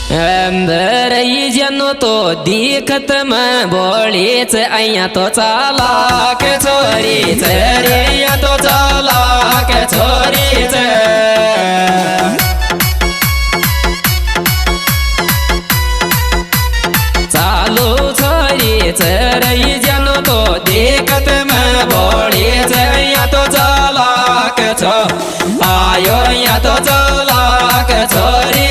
अंदरई जनो तो दिखत मैं बोलीच अया तो चाला के छोरी रे तो चाला के छोरी चालू छोरी रही जनो तो दिखत मैं बोलीच अया तो चाला के छो आयो या तो चाला के छोरी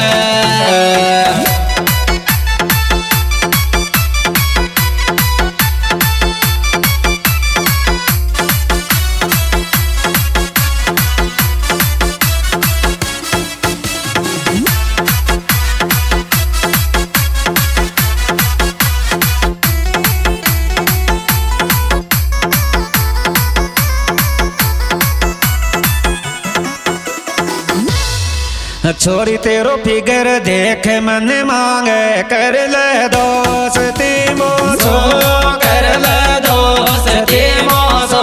छोरी तेरो फिगर देख मन मांगे कर ले दोस्ती मोसो कर ले दोस्ती मोसो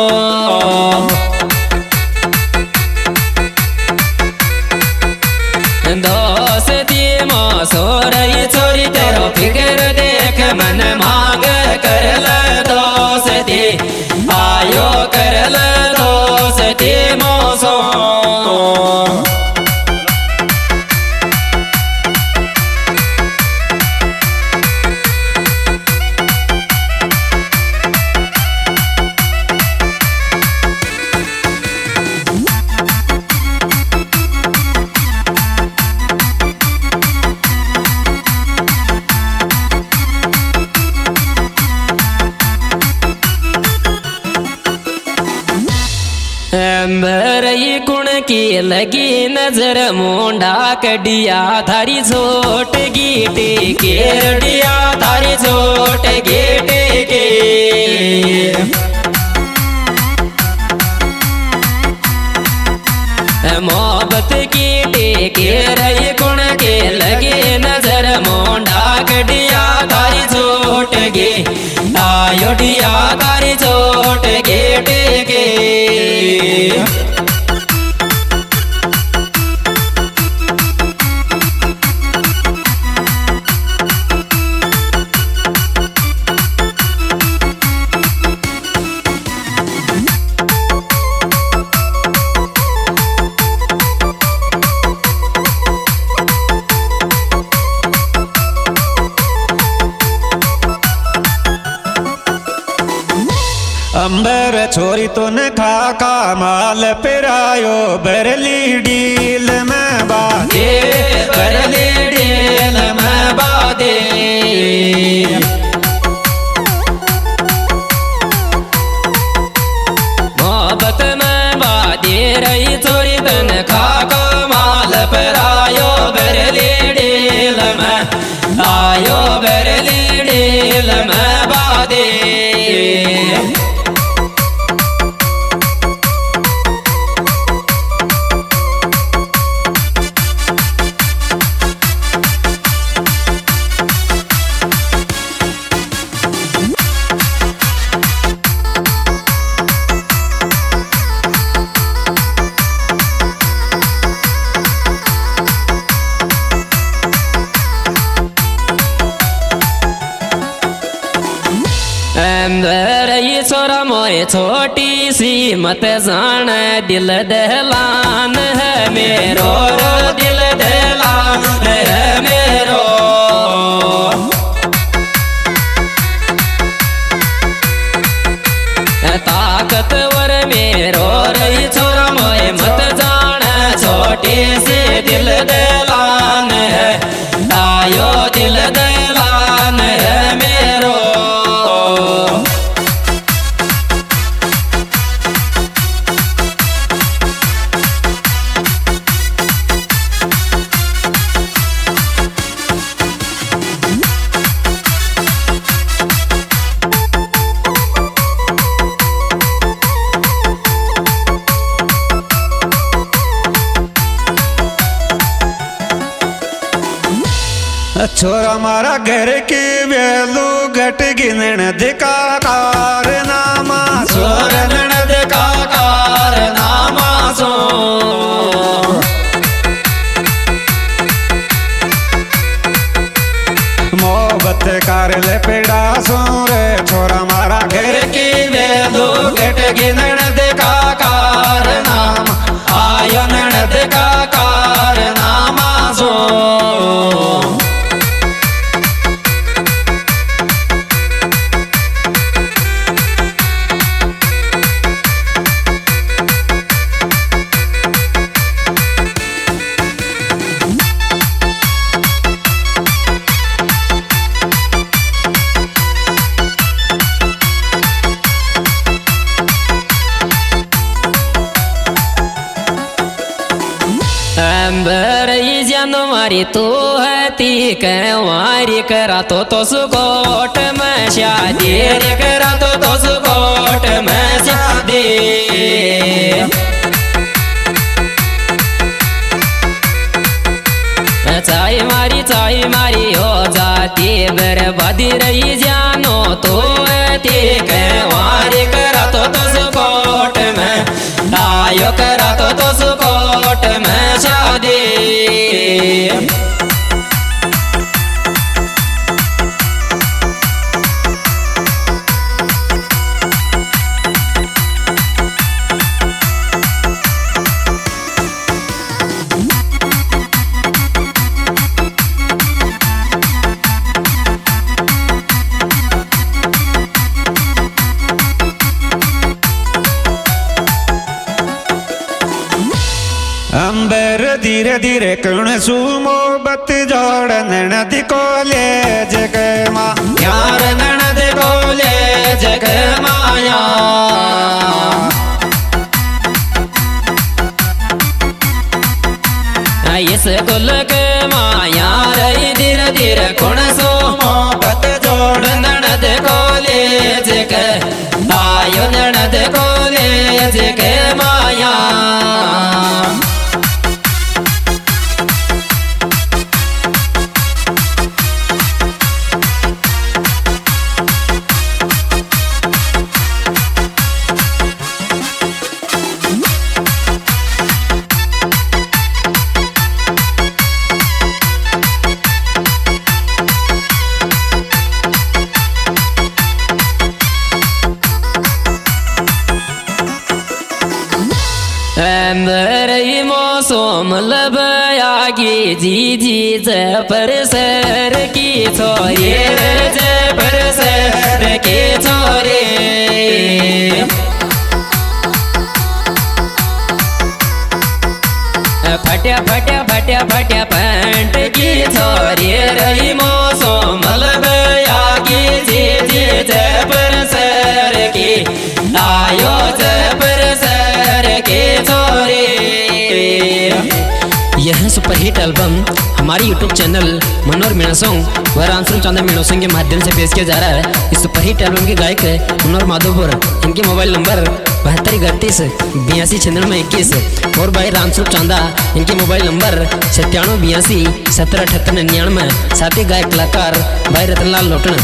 दोस्ती मोसो रही छोरी तेरो फिगर देख मन मांगे कर ले दोस्ती आयो कर ले दोस्ती मोसो अंबरई कुण की लगी नजर मुंडा कडिया थारी छोट गीटे केडिया थारी छोट गीटे के मोहब्बत की टेके रही कुण के लगे नजर मुंडा कडिया थारी छोट गे आयो डिया थारी छोट गेटे के अंबर छोरी तो न खाका माल पिरायो बरली डील में बादे बरली डील में बादे मोहब्बत में बादे रही छोरी तन खाका माल पिरायो बरली डील में आयो बरली डील में बादे अंदरई छोरा मोरे छोटी सी मत जान दिल दहलान है मेरो रो दिल दहलान है मेरो ताकतवर मेरो रही छोरा मोरे मत जान छोटी सी दिल दहलान है आयो दिल दहलान है मेरो छोरा मारा घर की वेलू घट गिनण दिका कारनामा छोरण दिका कारनामा सो कार ले पेड़ा सोरे छोरा मारा घर की वे दो घट की ननद का कारनाम आयो ननद का कारनामा सो मारी तो है ती वारी करा तो सुकोट में शादी करा तो सुकोट में शादी चाई मारी हो जाती बर्बादी रही जानो तो ती वारी करा तो सुकोट में आयो करा तो सुकोट में शादी अंबर धीरे धीरे कण सु मोहब्बत जोड़ ननद को ले जग माँ यार ननद को ले जग माया इस कुल के माया रही धीरे धीरे कण सु मोहब्बत जोड़ ननद को ले जग आयो ननद को ले जग माया रही मौसम लबयागी जी पर सर की छोरे पर सर के छोरे फट्या पैंट की छोरे रही मौसम लबयागी जी पर सर की आयो पर सर के छोरे। यह सुपरहिट एल्बम हमारी YouTube channel Manohar Meena song व रामस्वरूप चांदा मीणा सॉन्ग के माध्यम से पेश किया जा रहा है। इस सुपरहिट एल्बम के गायक है मनोहर माधोपुर। इनके मोबाइल नंबर 7231 और भाई रामस्वरूप चांदा इनके मोबाइल नंबर 9782 177899। साथ ही गायक कलाकार भाई रतनलाल लोटन।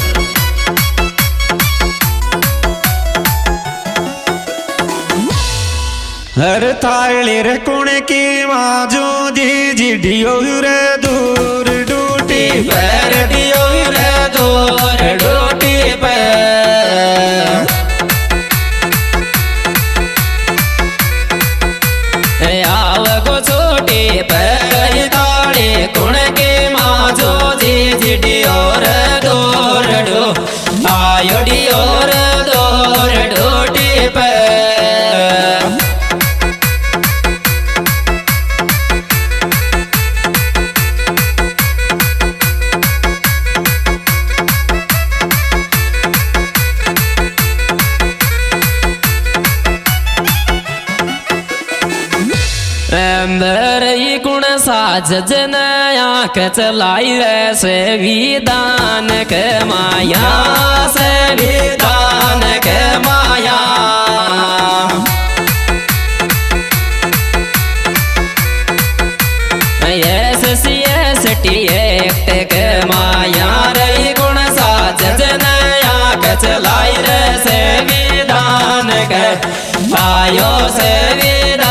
हर थाली रे कुण की माजू जी डियो रे दूर डूटी पर डियो रे दूर डूटी पर आव को छोटे पर ताड़े कुण के माजो जी डियो रे दूर डो आयो डियो रे दूर डूटी पर गुण साज आँख चलाई से विधान के माया से विधान के माया एक्ट के माया रही गुण साज आँख चलाई से विधान के आयो से विधान